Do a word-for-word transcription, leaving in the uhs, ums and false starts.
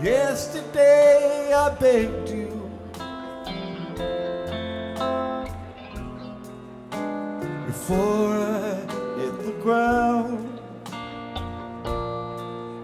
Yesterday I begged you before I hit the ground.